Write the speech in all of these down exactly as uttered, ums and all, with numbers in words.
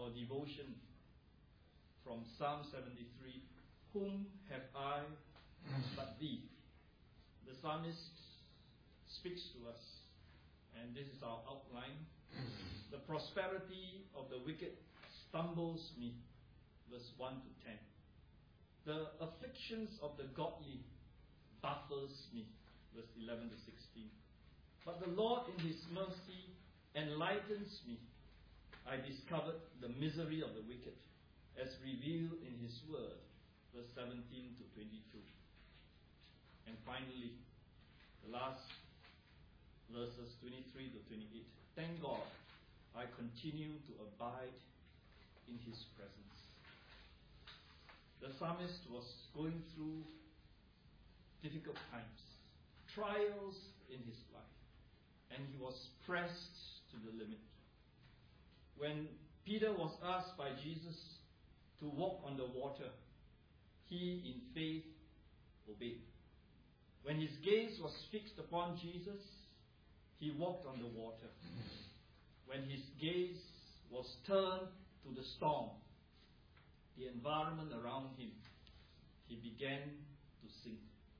our devotion from Psalm seventy-three, Whom have I but thee? The psalmist speaks to us, and this is our outline. The prosperity of the wicked stumbles me, verse one to ten. The afflictions of the godly baffles me, verse eleven to sixteen. But the Lord in His mercy enlightens me. I discovered the misery of the wicked, as revealed in His word, verse seventeen to twenty-two. And finally, the last verses twenty-three to twenty-eight. Thank God, I continue to abide in His presence. The psalmist was going through difficult times, trials in his life, and he was pressed to the limit. When Peter was asked by Jesus to walk on the water, he in faith obeyed. When his gaze was fixed upon Jesus, he walked on the water. When his gaze was turned to the storm, the environment around him, he began to sink.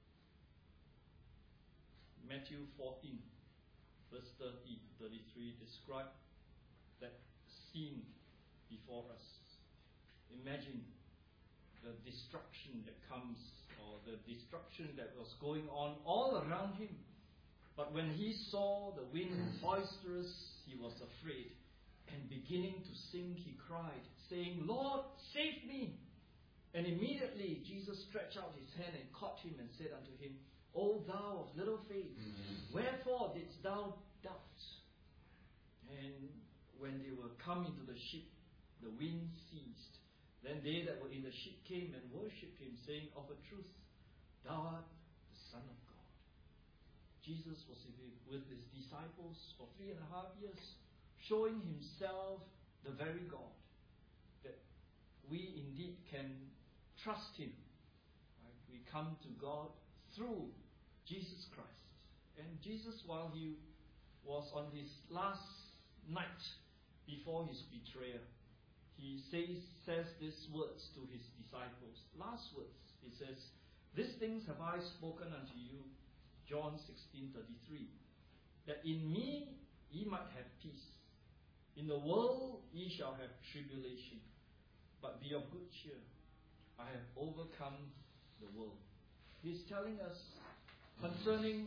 Matthew fourteen, verse thirty to thirty-three describe that scene before us. Imagine the destruction that comes, or the destruction that was going on all around him. But when he saw the wind boisterous, he was afraid. And beginning to sink, he cried, saying, Lord, save me! And immediately Jesus stretched out his hand and caught him and said unto him, O thou of little faith, wherefore didst thou doubt? And when they were come into the ship, the wind ceased. Then they that were in the ship came and worshipped him, saying, Of a truth, thou art the Son of God. Jesus was with his disciples for three and a half years, showing himself the very God, that we indeed can trust him. Right? We come to God through Jesus Christ. And Jesus, while he was on his last night before his betrayal, he says, says these words to his disciples. Last words. He says, These things have I spoken unto you, John sixteen thirty-three, that in me ye might have peace. In the world ye shall have tribulation, but be of good cheer. I have overcome the world. He's telling us concerning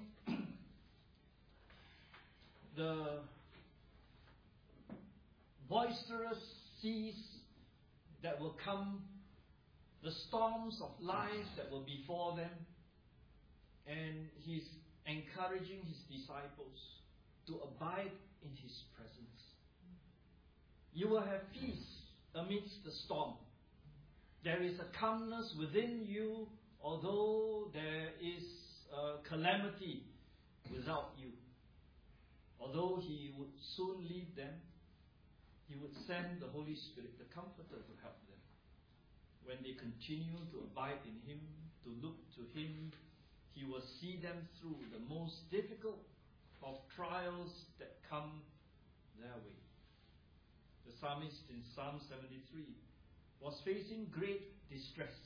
the boisterous seas that will come, the storms of life that were before them, and he's encouraging his disciples to abide in his presence. You will have peace amidst the storm. There is a calmness within you, although there is a calamity without you. Although he would soon leave them, he would send the Holy Spirit, the Comforter, to help them. When they continue to abide in him, to look to him, he will see them through the most difficult of trials that come their way. The psalmist in Psalm seventy-three was facing great distress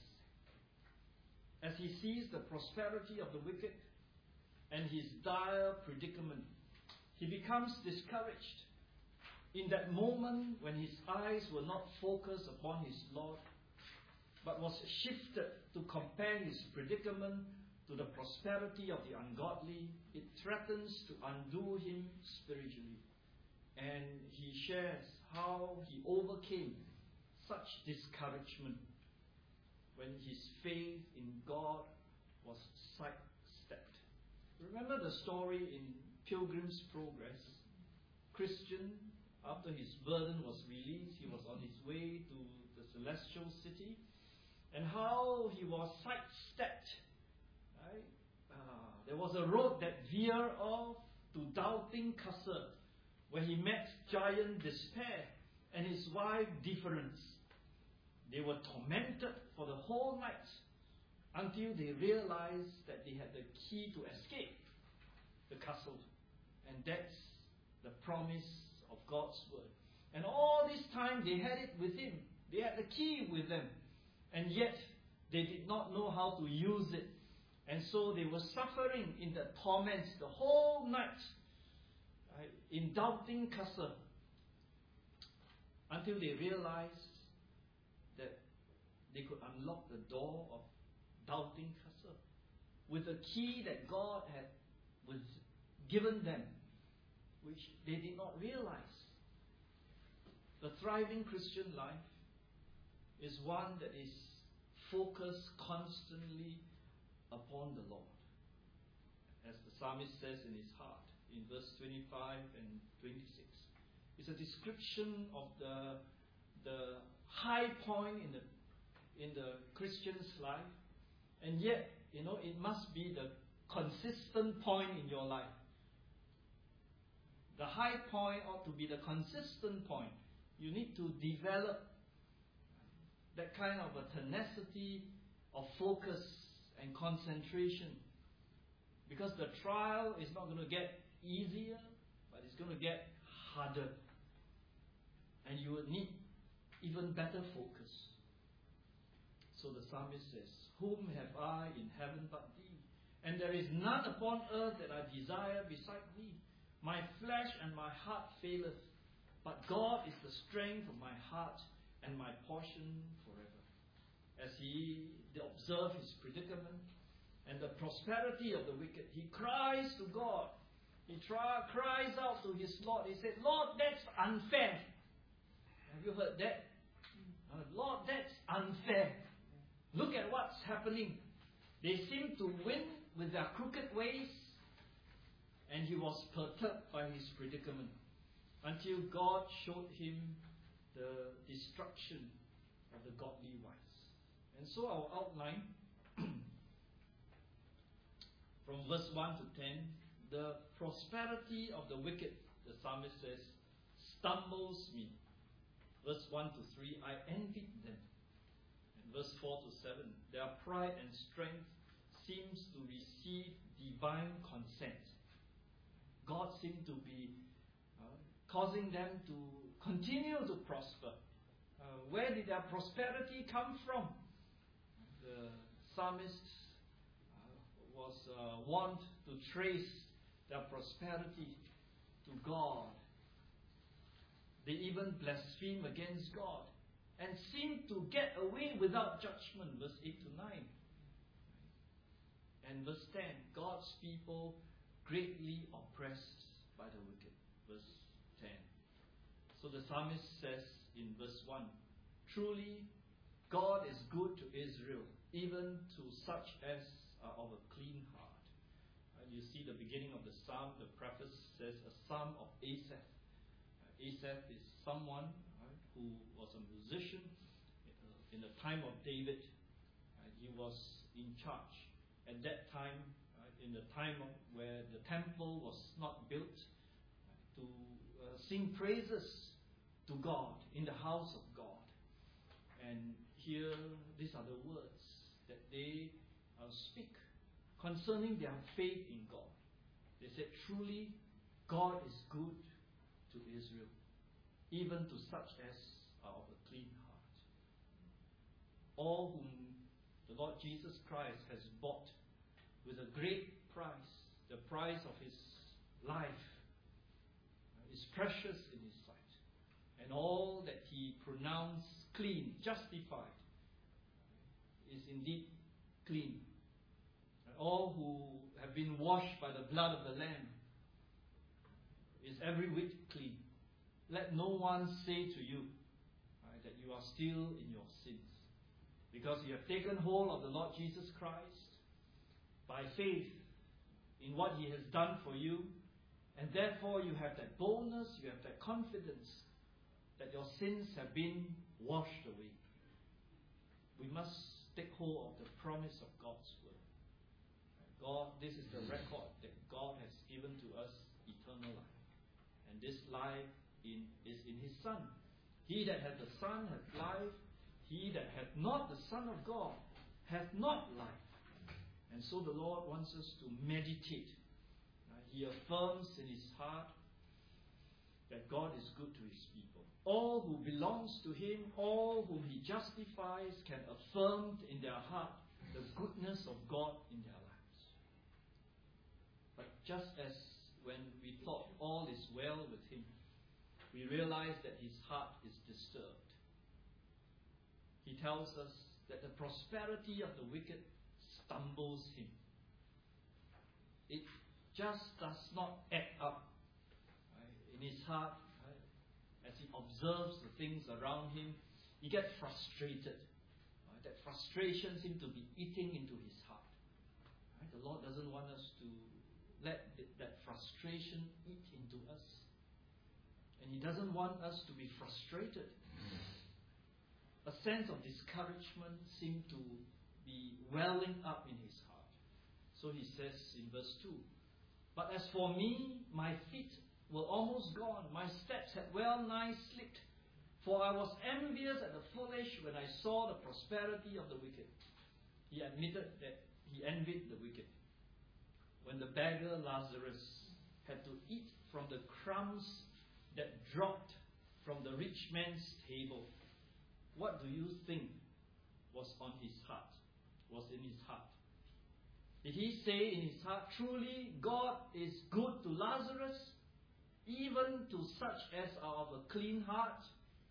as he sees the prosperity of the wicked and his dire predicament. He becomes discouraged. In that moment when his eyes were not focused upon his Lord, but was shifted to compare his predicament to the prosperity of the ungodly, it threatens to undo him spiritually. And he shares how he overcame such discouragement when his faith in God was sidestepped. Remember the story in Pilgrim's Progress? Christian, after his burden was released, he was on his way to the celestial city, and how he was sidestepped. Right? Uh, there was a road that veered off to Doubting Castle, where he met giant Despair and his wife Difference. They were tormented for the whole night until they realized that they had the key to escape the castle. And that's the promise of God's word. And all this time time they had it with him. They had the key with them. And yet, they did not know how to use it. And so they were suffering in the torments the whole night, right, in doubting Kasa, until they realized that they could unlock the door of doubting Kasa with a key that God had was given them, which they did not realize. The thriving Christian life is one that is focused constantly upon the Lord. As the psalmist says in his heart, in verse twenty-five and twenty-six. It's a description of the, the high point in the, in the Christian's life. And yet, you know, it must be the consistent point in your life. The high point ought to be the consistent point. You need to develop that kind of a tenacity of focus and concentration. Because the trial is not going to get easier, but it's going to get harder. And you will need even better focus. So the psalmist says, "Whom have I in heaven but thee? And there is none upon earth that I desire beside thee. My flesh and my heart faileth, but God is the strength of my heart and my portion forever." As he observed his predicament and the prosperity of the wicked, he cries to God. He try, cries out to his Lord. He said, "Lord, that's unfair." Have you heard that? Uh, Lord, that's unfair. Look at what's happening. They seem to win with their crooked ways. And he was perturbed by his predicament until God showed him the destruction of the godly wise. And so our outline from verse one to ten, the prosperity of the wicked, the psalmist says, stumbles me. Verse one to three, I envied them. And verse four to seven, their pride and strength seems to receive divine consent. God seemed to be uh, causing them to continue to prosper. Uh, where did their prosperity come from? The psalmist uh, was uh, want to trace their prosperity to God. They even blaspheme against God and seem to get away without judgment. Verse eight to nine. And verse ten, God's people greatly oppressed by the wicked. Verse ten. So the psalmist says in verse one, truly God is good to Israel, even to such as are of a clean heart. And you see the beginning of the psalm, the preface says a psalm of Asaph. Uh, Asaph is someone right, who was a musician uh, in the time of David. Uh, he was in charge. At that time, uh, in the time of where the temple was not built, uh, to uh, sing praises to God in the house of God. And here, these are the words that they uh, speak concerning their faith in God. They said, truly, God is good to Israel, even to such as are of a clean heart. All whom the Lord Jesus Christ has bought with a great price, the price of his life, uh, is precious in his sight. And all that he pronounced clean, justified, is indeed clean. And all who have been washed by the blood of the Lamb is every whit clean. Let no one say to you right, that you are still in your sins. Because you have taken hold of the Lord Jesus Christ by faith in what he has done for you, and therefore you have that boldness, you have that confidence that your sins have been washed away. We must take hold of the promise of God's word. God, this is the record that God has given to us, eternal life. And this life in, is in his Son. He that hath the Son hath life. He that hath not the Son of God hath not life. And so the Lord wants us to meditate. Uh, he affirms in his heart that God is good to his people. All who belongs to him, all whom he justifies, can affirm in their heart the goodness of God in their lives. But just as when we thought all is well with him, we realize that his heart is disturbed. He tells us that the prosperity of the wicked stumbles him. It just does not add up right, in his heart. Right? As he observes the things around him, he gets frustrated. Right? That frustration seems to be eating into his heart. Right? The Lord doesn't want us to let th- that frustration eat into us. And he doesn't want us to be frustrated. A sense of discouragement seemed to be welling up in his heart. So he says in verse two, "But as for me, my feet were almost gone. My steps had well nigh slipped. For I was envious at the foolish when I saw the prosperity of the wicked." He admitted that he envied the wicked. When the beggar Lazarus had to eat from the crumbs that dropped from the rich man's table, what do you think was on his heart, was in his heart? Did he say in his heart, "Truly God is good to Lazarus, even to such as are of a clean heart"?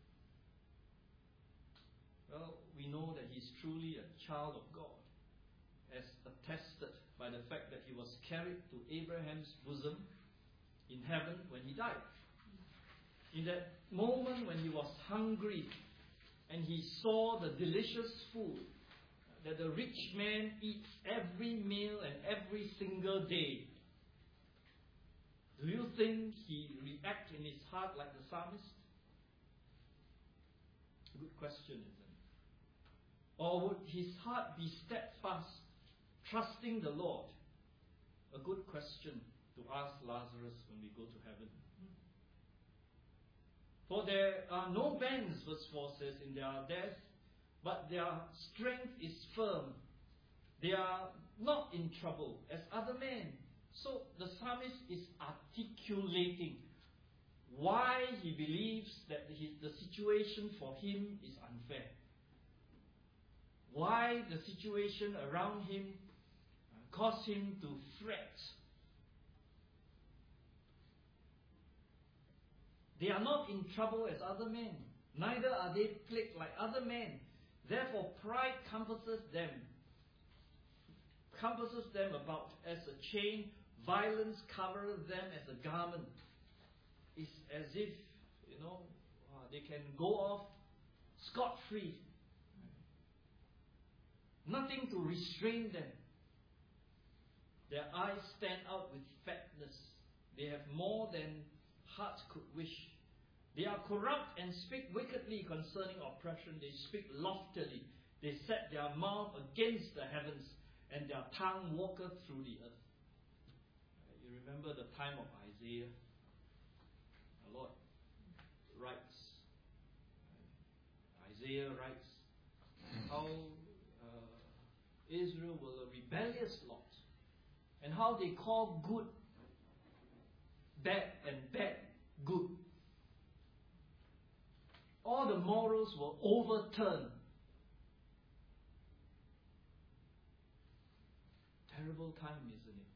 Well, we know that he's truly a child of God, as attested by the fact that he was carried to Abraham's bosom in heaven when he died. In that moment when he was hungry, and he saw the delicious food that the rich man eats every meal and every single day, do you think he reacts in his heart like the psalmist? A good question, isn't it? Or would his heart be steadfast, trusting the Lord? A good question to ask Lazarus when we go to heaven. For there are no bands, verse four says, in their death, but their strength is firm. They are not in trouble as other men. So the psalmist is articulating why he believes that his, the situation for him is unfair. Why the situation around him caused him to fret. They are not in trouble as other men, neither are they plagued like other men. Therefore pride compasses them, compasses them about as a chain, violence covers them as a garment. It's as if, you know, uh, they can go off scot-free. Nothing to restrain them. Their eyes stand out with fatness. They have more than heart could wish. They are corrupt and speak wickedly concerning oppression. They speak loftily. They set their mouth against the heavens, and their tongue walketh through the earth. You remember the time of Isaiah? The Lord writes, Isaiah writes how uh, Israel were a rebellious lot, and how they call good bad and bad good. All the morals were overturned. Terrible time, isn't it?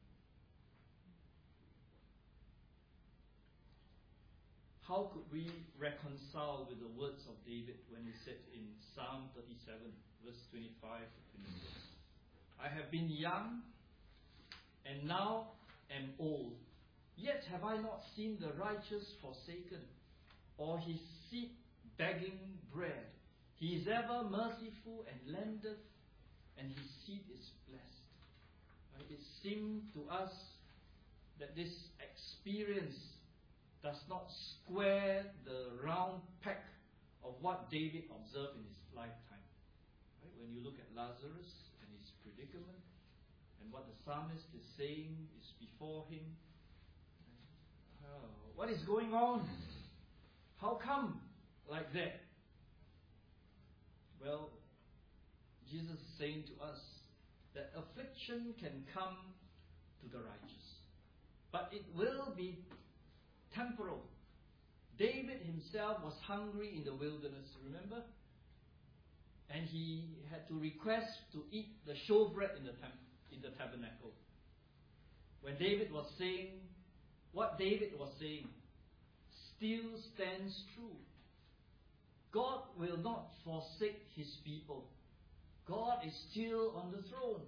How could we reconcile with the words of David when he said in Psalm thirty-seven, verse twenty-five to twenty-six, "I have been young and now am old, yet have I not seen the righteous forsaken, or his seed begging bread. He is ever merciful and lendeth, and his seed is blessed." Right? It seemed to us that this experience does not square the round peg of what David observed in his lifetime. Right? When you look at Lazarus and his predicament, and what the psalmist is saying is before him, oh, what is going on? How come like that? Well, Jesus is saying to us that affliction can come to the righteous, but it will be temporal. David himself was hungry in the wilderness, remember? And he had to request to eat the showbread in the, temp- in the tabernacle. When David was saying, what David was saying still stands true. God will not forsake his people. God is still on the throne.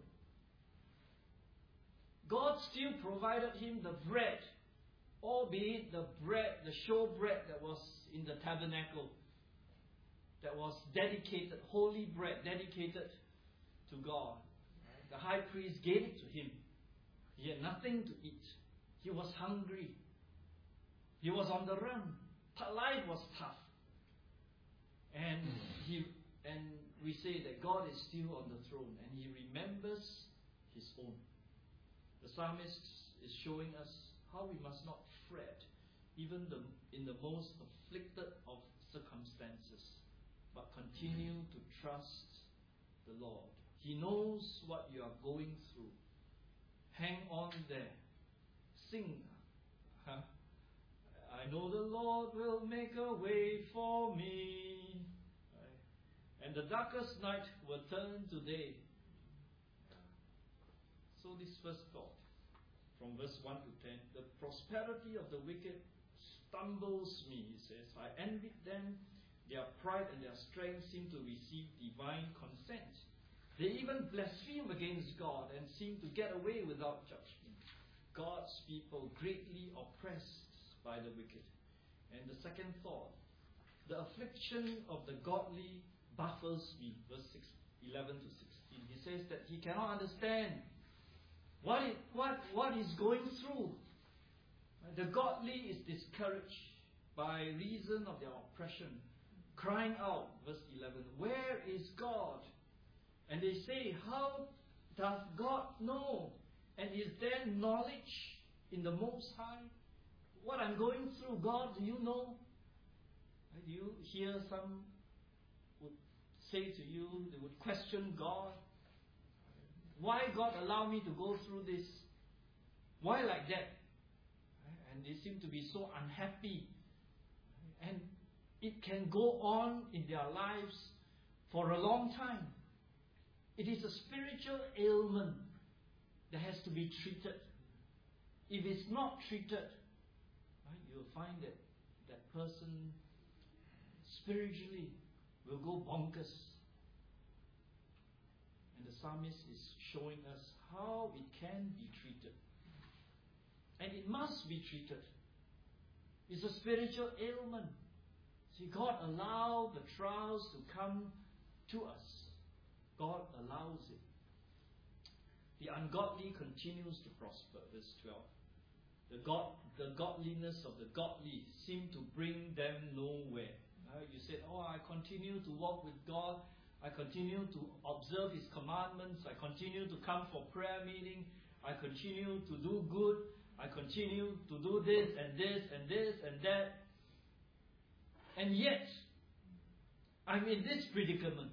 God still provided him the bread, albeit the bread, the showbread that was in the tabernacle, that was dedicated, holy bread, dedicated to God. The high priest gave it to him. He had nothing to eat. He was hungry. He was on the run. Life was tough. And he and we say that God is still on the throne and he remembers his own. The psalmist is showing us how we must not fret, even the, in the most afflicted of circumstances, but continue to trust the Lord. He knows what you are going through. Hang on there. Sing. Huh? I know the Lord will make a way for me. Right? And the darkest night will turn to day. So this first thought, from verse one to ten, the prosperity of the wicked stumbles me, he says. I envied them. Their pride and their strength seem to receive divine consent. They even blaspheme against God and seem to get away without judgment. God's people greatly oppressed by the wicked. And the second thought, the affliction of the godly baffles me. Verse six, eleven to sixteen. He says that he cannot understand what, it, what, what he's going through. The godly is discouraged by reason of their oppression, crying out, verse eleven, where is God? And they say, how does God know? And is there knowledge in the Most High? What I'm going through, God, do you know? Do you hear some would say to you, they would question God. Why God allow me to go through this? Why like that? And they seem to be so unhappy. And it can go on in their lives for a long time. It is a spiritual ailment that has to be treated. If it's not treated, right, you'll find that that person spiritually will go bonkers. And the psalmist is showing us how it can be treated. And it must be treated. It's a spiritual ailment. See, God allowed the trials to come to us. God allows it. The ungodly continues to prosper. Verse twelve. The God, the godliness of the godly seem to bring them nowhere. Uh, you said, oh, I continue to walk with God. I continue to observe His commandments. I continue to come for prayer meeting. I continue to do good. I continue to do this and this and this and that. And yet, I'm in this predicament.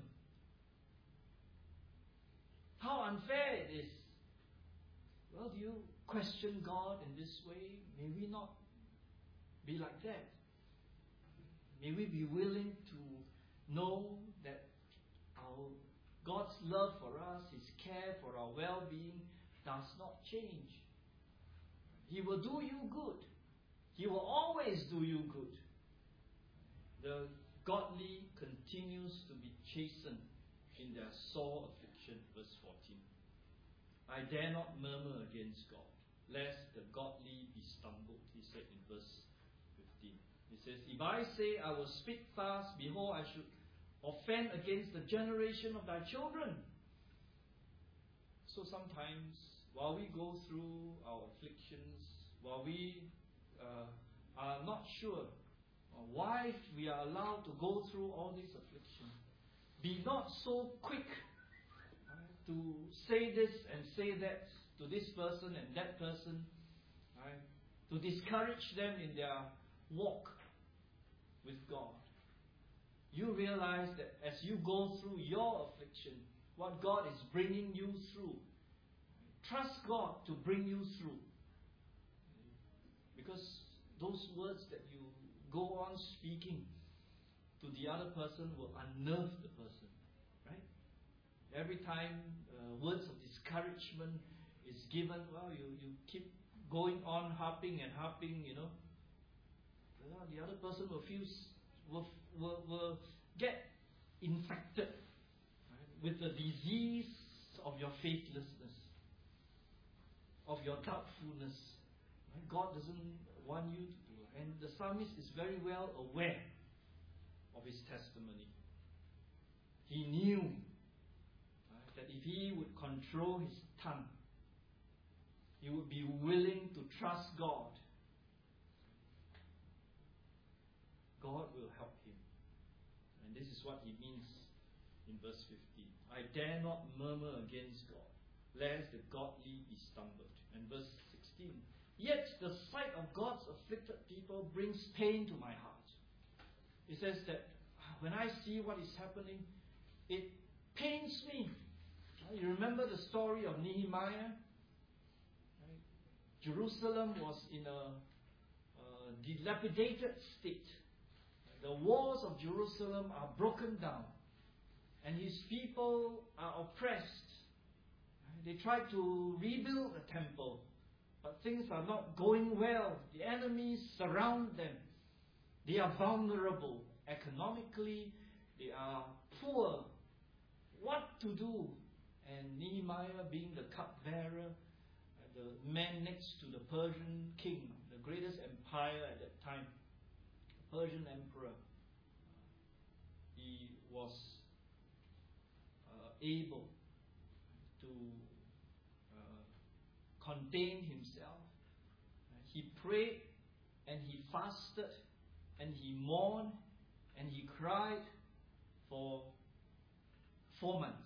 How unfair it is. Well, do you question God in this way? May we not be like that. May we be willing to know that our God's love for us, His care for our well-being does not change. He will do you good. He will always do you good. The godly continues to be chastened in their sore affliction. Verse fourteen. I dare not murmur against God, lest the godly be stumbled, he said in verse fifteen. He says, if I say I will speak fast, behold, I should offend against the generation of thy children. So sometimes, while we go through our afflictions, while we uh, are not sure why we are allowed to go through all these afflictions, be not so quick right, to say this and say that to this person and that person, right, to discourage them in their walk with God. You realize that as you go through your affliction, what God is bringing you through, trust God to bring you through. Because those words that you go on speaking to the other person will unnerve the person, right? Every time uh, words of discouragement is given, well, you, you keep going on harping and harping, you know. Well, the other person will feel, will, will, will get infected, right, with the disease of your faithlessness, of your doubtfulness. Right? God doesn't want you to do it. And the psalmist is very well aware of his testimony. He knew, right, that if he would control his tongue, he would be willing to trust God. God will help him. And this is what he means in verse fifteen. I dare not murmur against God, lest the godly be stumbled. And verse sixteen. Yet the sight of God's afflicted people brings pain to my heart. It says that when I see what is happening, it pains me. You remember the story of Nehemiah? Right? Jerusalem was in a, a dilapidated state. The walls of Jerusalem are broken down, and his people are oppressed. They try to rebuild the temple, but things are not going well. The enemies surround them. They are vulnerable economically. They are poor. What to do? And Nehemiah, being the cupbearer, the man next to the Persian king, the greatest empire at that time, the Persian emperor, he was uh, able to uh, contain himself. He prayed and he fasted and he mourned and he cried for four months.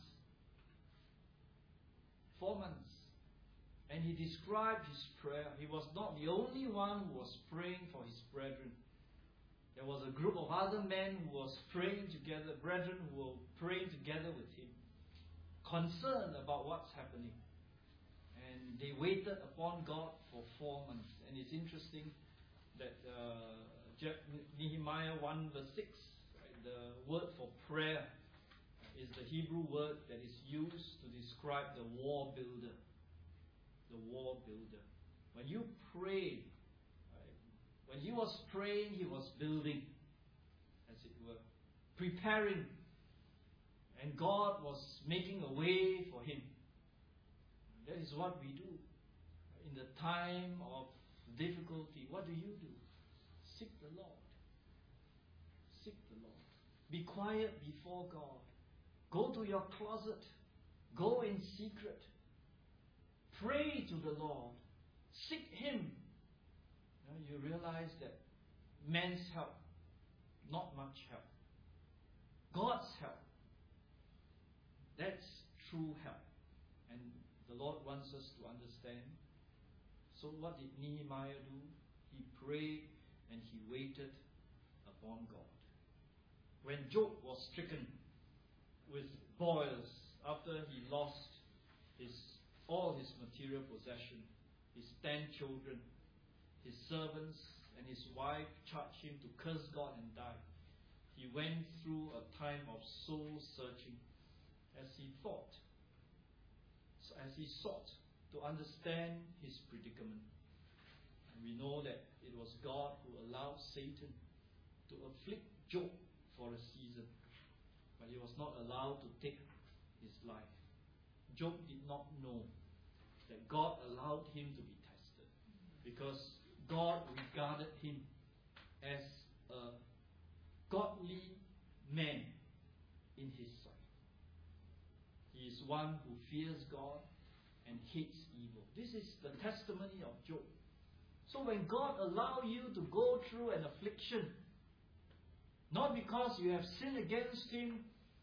Four months. And he described his prayer. He was not the only one who was praying for his brethren. There was a group of other men who was praying together, brethren who were praying together with him, concerned about what's happening. And they waited upon God for four months. And it's interesting that uh, Nehemiah one verse six, right, the word for prayer is the Hebrew word that is used to describe the war builder. The war builder. When you pray, right, when he was praying, he was building, as it were, preparing, and God was making a way for him. That is what we do. In the time of difficulty, what do you do? Seek the Lord. Seek the Lord. Be quiet before God. Go to your closet. Go in secret. Pray to the Lord. Seek Him. You know, you realize that man's help, not much help. God's help, that's true help. And the Lord wants us to understand. So what did Nehemiah do? He prayed and he waited upon God. When Job was stricken with boils after he lost his all his material possession, his ten children, his servants, and his wife charged him to curse God and die. He went through a time of soul searching as he thought, so as he sought to understand his predicament. And we know that it was God who allowed Satan to afflict Job for a season, but he was not allowed to take his life. Job did not know that God allowed him to be tested because God regarded him as a godly man in his sight. He is one who fears God and hates evil. This is the testimony of Job. So when God allows you to go through an affliction, not because you have sinned against Him,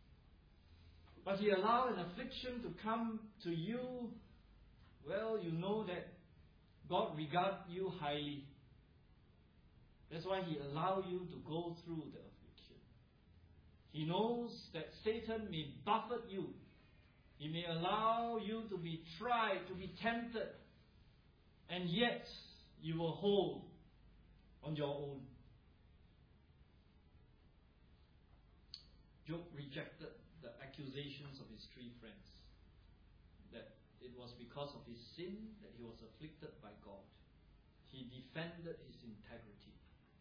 but He allows an affliction to come to you, well, you know that God regards you highly. That's why He allows you to go through the affliction. He knows that Satan may buffet you. He may allow you to be tried, to be tempted, and yet you will hold on your own. Job rejected the accusations of his three friends, that it was because of his sin that he was afflicted by God. He defended his integrity.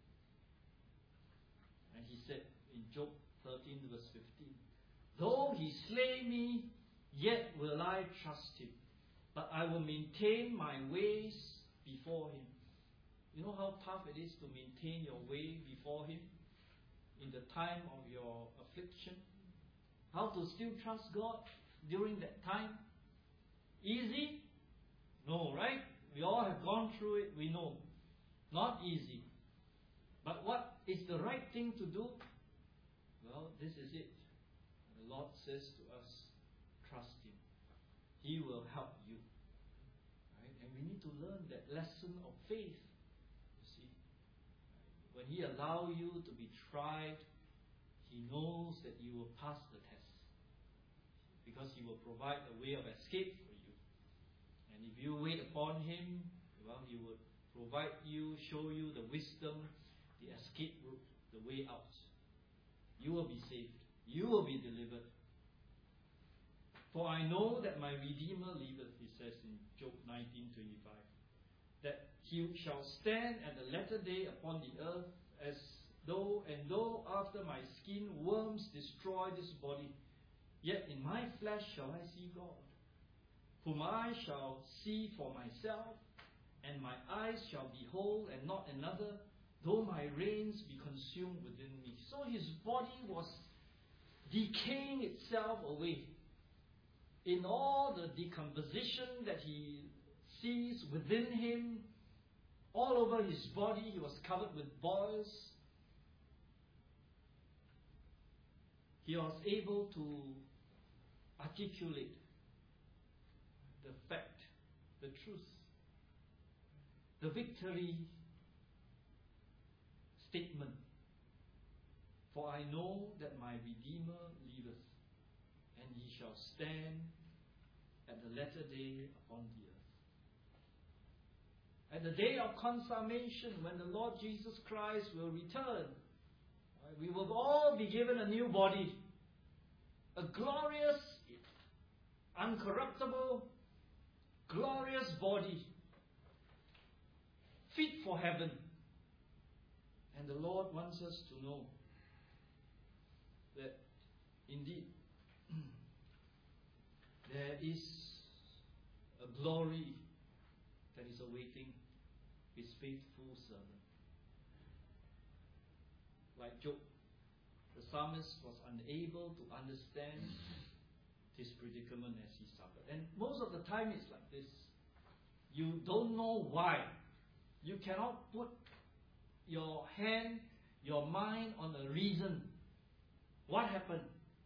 And he said in Job thirteen verse fifteen, though he slay me, yet will I trust him, but I will maintain my ways before him. You know how tough it is to maintain your way before him in the time of your affliction? How to still trust God during that time? Easy? No, right? We all have gone through it, we know. Not easy. But what is the right thing to do? Well, this is it. The Lord says to us, trust him. He will help you. Right? And we need to learn that lesson of faith. You see, when he allows you to be tried, he knows that you will pass the test, because he will provide a way of escape for you. And if you wait upon him, well, he will provide you, show you the wisdom, the escape route, the way out. You will be saved. You will be delivered. For I know that my Redeemer liveth, he says in Job nineteen twenty-five, that he shall stand at the latter day upon the earth, as though and though after my skin worms destroy this body, yet in my flesh shall I see God, whom I shall see for myself, and my eyes shall behold, and not another, though my reins be consumed within me. So his body was decaying itself away. In all the decomposition that he sees within him, all over his body, he was covered with boils. He was able to articulate the fact, the truth, the victory statement. For I know that my Redeemer liveth, and he shall stand at the latter day upon the earth. At the day of consummation, when the Lord Jesus Christ will return, we will all be given a new body, a glorious, uncorruptible, glorious body, fit for heaven. And the Lord wants us to know that indeed there is a glory that is awaiting his faithful servant. Like Job, the psalmist was unable to understand his predicament as he suffered. And most of the time it's like this. You don't know why. You cannot put your hand, your mind on a reason. What happened?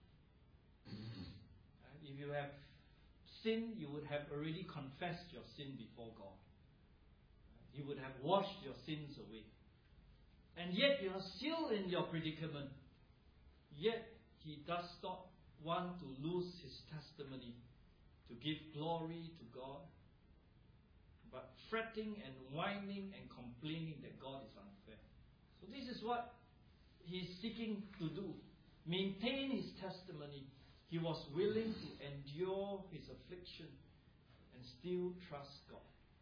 If you have sinned, you would have already confessed your sin before God. You would have washed your sins away. And yet you are still in your predicament. Yet he does not want to lose his testimony, to give glory to God, but fretting and whining and complaining that God is unfair. So this is what he is seeking to do. Maintain his testimony. He was willing to endure his affliction and still trust God.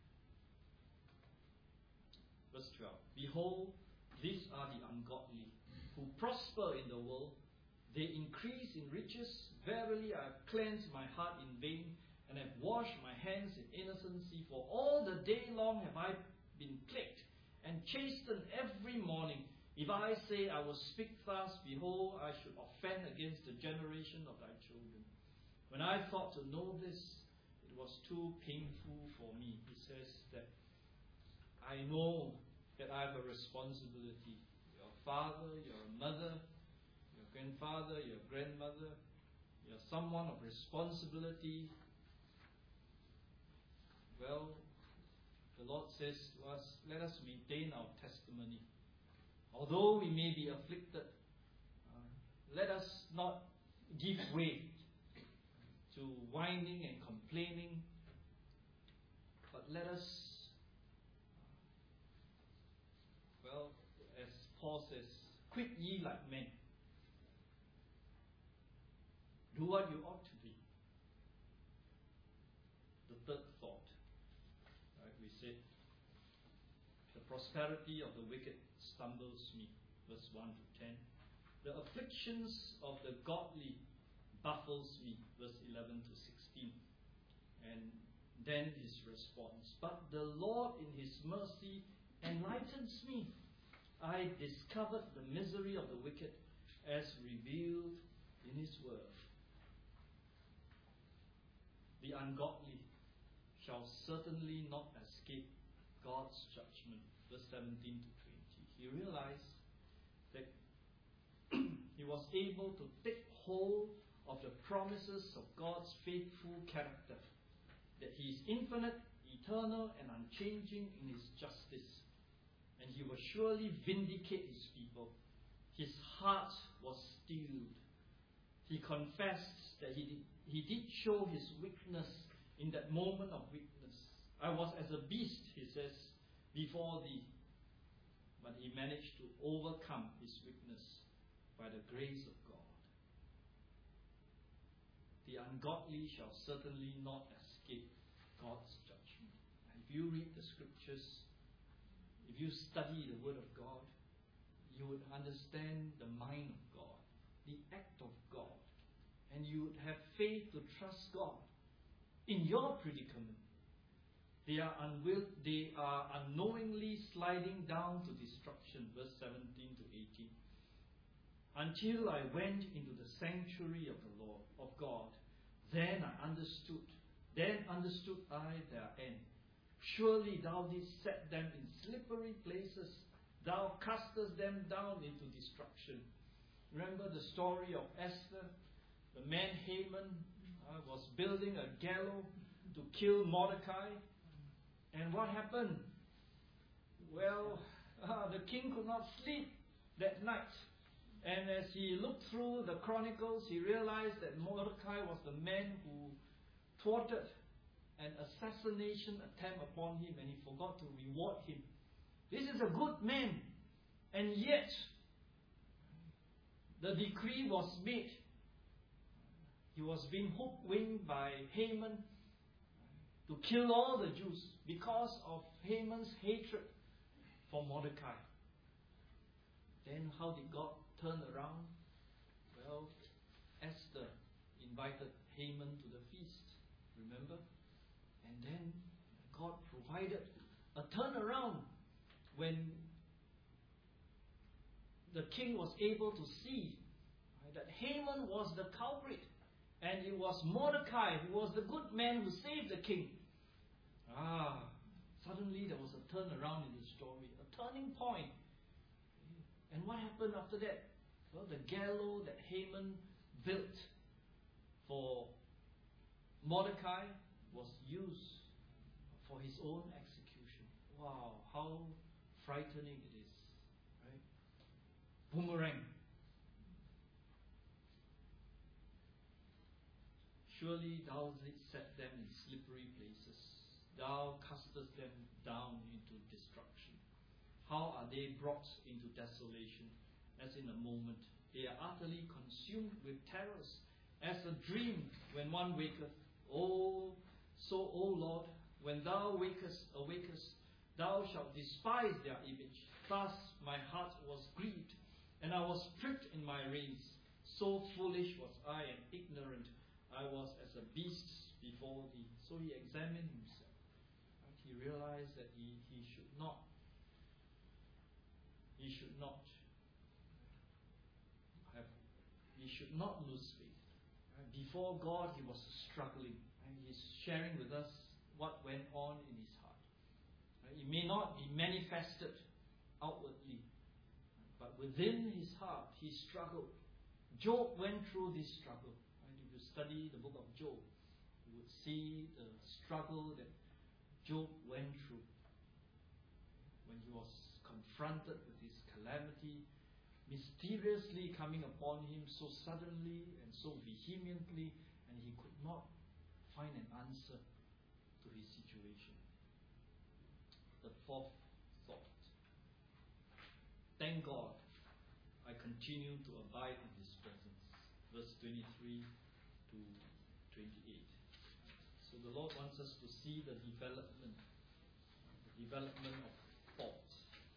Verse twelve. Behold, these are the ungodly, who prosper in the world. They increase in riches. Verily I have cleansed my heart in vain, and have washed my hands in innocency. For all the day long have I been plagued, and chastened every morning. If I say I will speak fast, behold, I should offend against the generation of thy children. When I thought to know this, it was too painful for me. He says that I know that I have a responsibility. You're a father, you're a mother, your grandfather, your grandmother, you're someone of responsibility. Well, the Lord says to us, let us maintain our testimony. Although we may be afflicted, uh, let us not give way to whining and complaining, but let us, well, as Paul says, quit ye like men. Do what you ought to be. The third thought, right, we said, the prosperity of the wicked stumbles me, verse one to ten. The afflictions of the godly baffles me, verse eleven to sixteen. And then his response, but the Lord in his mercy enlightens me. I discovered the misery of the wicked as revealed in his word. The ungodly shall certainly not escape God's judgment. Verse seventeen to twenty. He realized that he was able to take hold of the promises of God's faithful character, that he is infinite, eternal, and unchanging in his justice, and he will surely vindicate his people. His heart was steeled. He confessed that he did, he did show his weakness in that moment of weakness. I was as a beast, he says, before thee. But he managed to overcome his weakness by the grace of God. The ungodly shall certainly not escape God's judgment. And if you read the scriptures, if you study the word of God, you would understand the mind of God, the act of God, and you would have faith to trust God in your predicament. They are unwill, they are unknowingly sliding down to destruction, verse seventeen to eighteen. Until I went into the sanctuary of the Lord, of God, then I understood, then understood I their end. Surely thou didst set them in slippery places, thou castest them down into destruction. Remember the story of Esther? The man Haman uh, was building a gallows to kill Mordecai. And what happened? Well, uh, the king could not sleep that night. And as he looked through the chronicles, he realized that Mordecai was the man who thwarted an assassination attempt upon him, and he forgot to reward him. This is a good man. And yet, the decree was made. He was being hoodwinked by Haman to kill all the Jews because of Haman's hatred for Mordecai. Then how did God turn around? Well, Esther invited Haman to the feast, remember? And then God provided a turnaround when the king was able to see right, that Haman was the culprit, and it was Mordecai who was the good man who saved the king. Ah, suddenly there was a turnaround in the story, a turning point. And what happened after that? Well, the gallows that Haman built for Mordecai was used for his own execution. Wow, how frightening it is. Right? Boomerang. Surely thou didst set them in slippery places. Thou castest them down into destruction. How are they brought into desolation? As in a moment, they are utterly consumed with terrors, as a dream when one waketh. Oh, so, O Lord, when thou wakest, awakest, thou shalt despise their image. Thus my heart was grieved, and I was pricked in my reins. So foolish was I and ignorant. I was as a beast before thee. So he examined himself. Right? He realized that he, he should not, he should not have, he should not lose faith. Right? Before God, he was struggling. And he's sharing with us what went on in his heart. Right? It may not be manifested outwardly, but within his heart, he struggled. Job went through this struggle. Study the book of Job, you would see the struggle that Job went through when he was confronted with this calamity, mysteriously coming upon him so suddenly and so vehemently, and he could not find an answer to his situation. The fourth thought. Thank God I continue to abide in his presence. Verse twenty-three to twenty-eight. So the Lord wants us to see the development, the development of faults.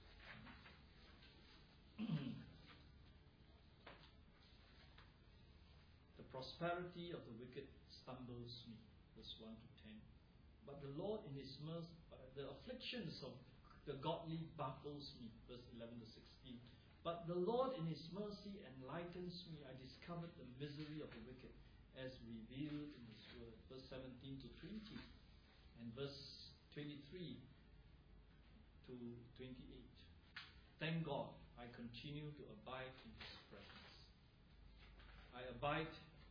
The prosperity of the wicked stumbles me, verse one to ten. But the Lord in His mercy, uh, the afflictions of the godly baffles me, verse eleven to sixteen. But the Lord in His mercy enlightens me. I discovered the misery of the wicked as revealed in His word, verse seventeen to twenty, and verse twenty-three to twenty-eight. Thank God, I continue to abide in His presence. I abide.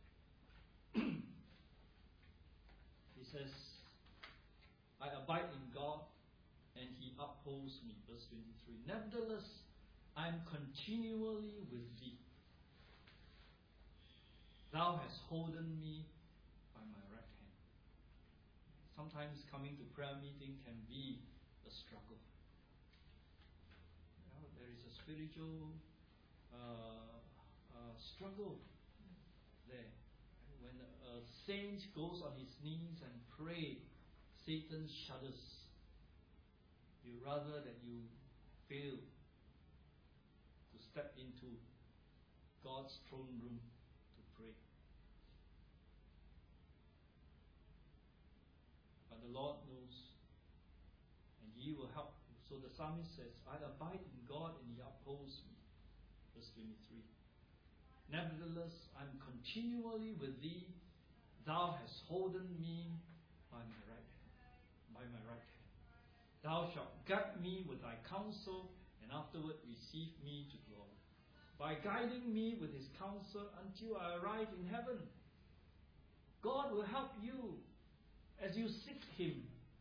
He says, I abide in God, and He upholds me. Verse twenty-three. Nevertheless, I am continually with Thee. Thou hast holden me by my right hand. Sometimes coming to prayer meeting can be a struggle. You know, there is a spiritual uh, uh, struggle there. When a saint goes on his knees and prays, Satan shudders. You rather that you fail to step into God's throne room to pray. But the Lord knows, and He will help you. So the psalmist says, I abide in God, and He upholds me. Verse twenty-three. Nevertheless, I am continually with Thee. Thou hast holden me by my right hand. By my right hand. Thou shalt guide me with Thy counsel, and afterward receive me to glory. By guiding me with His counsel until I arrive in heaven. God will help you as you seek Him.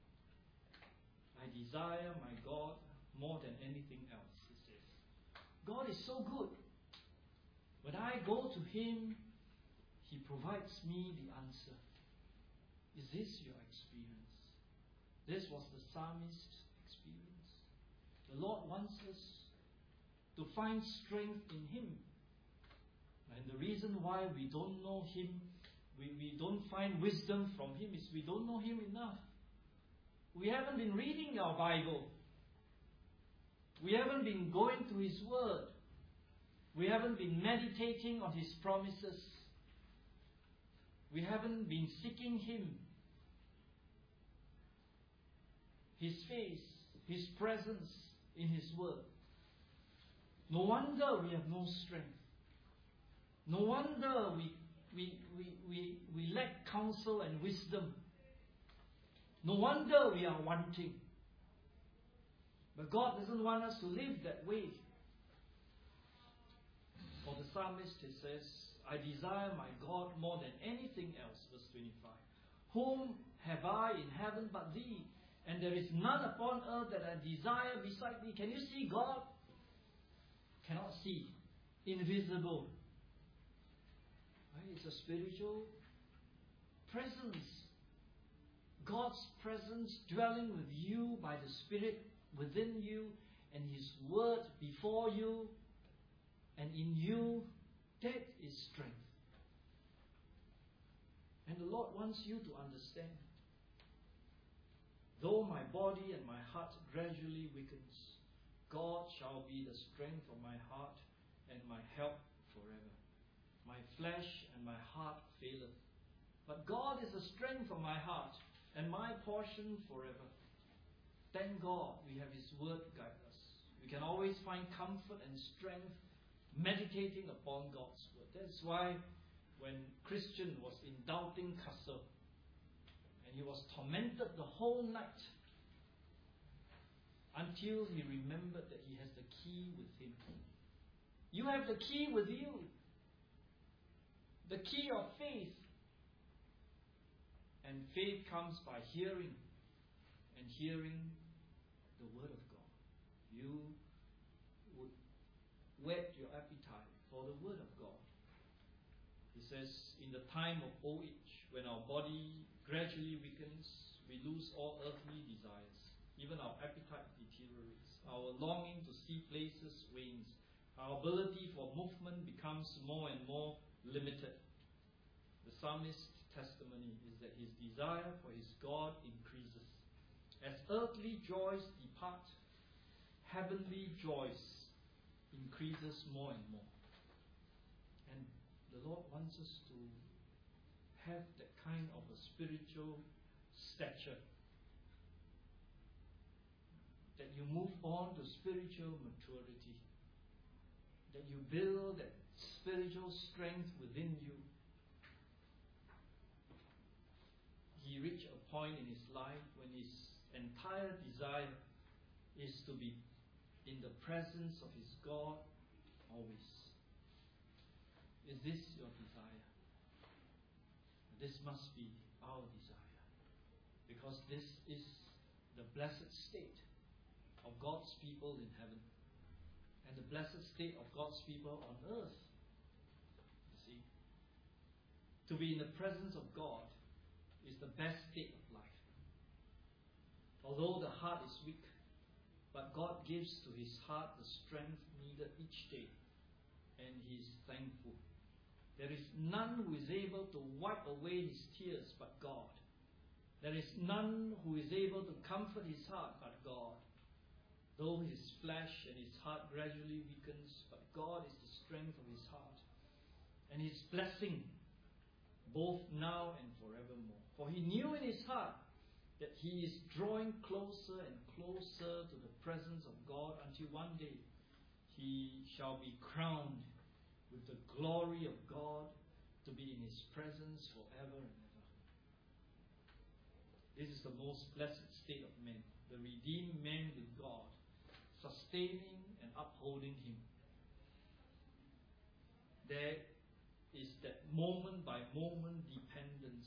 I desire my God more than anything else, he says. God is so good. When I go to Him, He provides me the answer. Is this your experience? This was the psalmist's experience. The Lord wants us to find strength in Him. And the reason why we don't know Him, we, we don't find wisdom from Him, is we don't know Him enough. We haven't been reading our Bible. We haven't been going to His Word. We haven't been meditating on His promises. We haven't been seeking Him, His face, His presence in His Word. No wonder we have no strength. No wonder we, we, we, we, we lack counsel and wisdom. No wonder we are wanting. But God doesn't want us to live that way. For the psalmist, he says, I desire my God more than anything else. Verse twenty-five. Whom have I in heaven but Thee? And there is none upon earth that I desire beside Thee. Can you see God? Cannot see. Invisible. Right? It's a spiritual presence. God's presence dwelling with you by the Spirit within you, and His Word before you and in you. That is strength. And the Lord wants you to understand. Though my body and my heart gradually weakens, God shall be the strength of my heart and my help forever. My flesh and my heart faileth, but God is the strength of my heart and my portion forever. Thank God we have His Word guide us. We can always find comfort and strength meditating upon God's Word. That's why when Christian was in doubting castle and he was tormented the whole night until he remembered that he has the key with him. You have the key with you. The key of faith. And faith comes by hearing, and hearing the Word of God. You would whet your appetite for the Word of God. He says, in the time of old age, when our body gradually weakens, we lose all earthly desires. Even our appetite deteriorates. Our longing to see places wanes. Our ability for movement becomes more and more limited. The psalmist's testimony is that his desire for his God increases. As earthly joys depart, heavenly joys increases more and more. And the Lord wants us to have that kind of a spiritual stature, that you move on to spiritual maturity, that you build that spiritual strength within you. He reached a point in his life when his entire desire is to be in the presence of his God always. Is this your desire? This must be our desire, because this is the blessed state of God's people in heaven and the blessed state of God's people on earth. You see, to be in the presence of God is the best state of life. Although the heart is weak, but God gives to his heart the strength needed each day, and he is thankful. There is none who is able to wipe away his tears but God. There is none who is able to comfort his heart but God. Though his flesh and his heart gradually weakens, but God is the strength of his heart and his blessing both now and forevermore. For he knew in his heart that he is drawing closer and closer to the presence of God until one day he shall be crowned with the glory of God to be in his presence forever and ever. This is the most blessed state of men, the redeemed man with God, sustaining and upholding him. There is that moment by moment dependence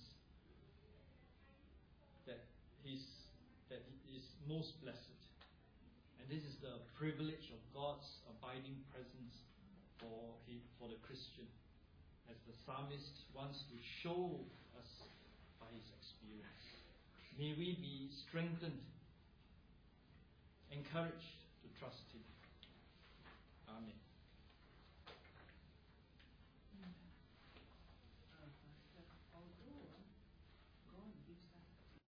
that is that is most blessed. And this is the privilege of God's abiding presence for him, for the Christian, as the psalmist wants to show us by his experience. May we be strengthened, encouraged to trust him.